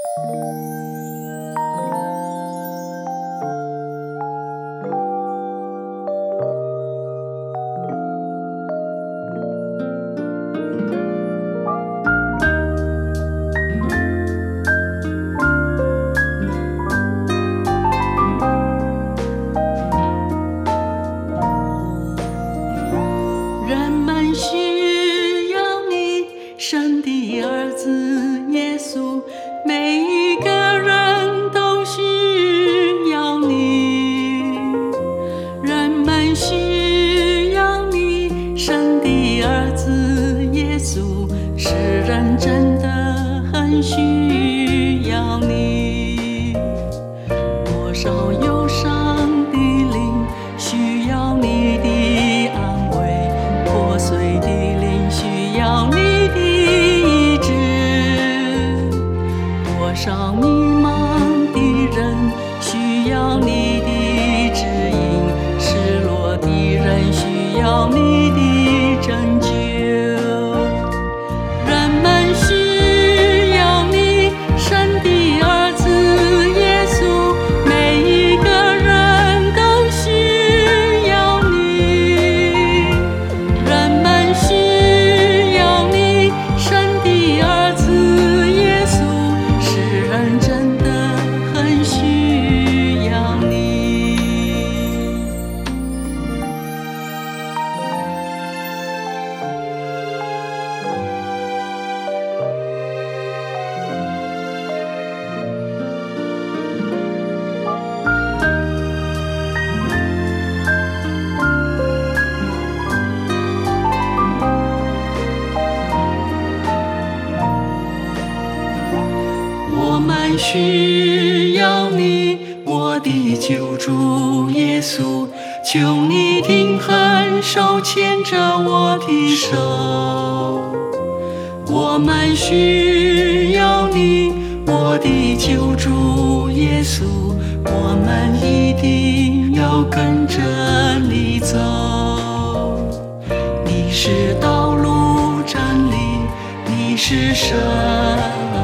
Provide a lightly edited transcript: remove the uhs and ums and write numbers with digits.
人们需要你，神的儿子耶稣，每一个人都需要你。人们需要你，神的儿子耶稣，世人真的很需要你。多少忧伤的灵需要你的安慰，破碎的灵需要你的医治，多少迷茫的人需要你的指引，失落的人需要你的拯救。人们需要你，神的儿子耶稣，每一个人都需要你。人们需要你，神的儿子耶稣，世人真的很需要你。我们需要你，我的救主耶稣，求你定恒手牵着我的手。我们需要你，我的救主耶稣，我们一定要跟着你走。你是道路真理，你是神。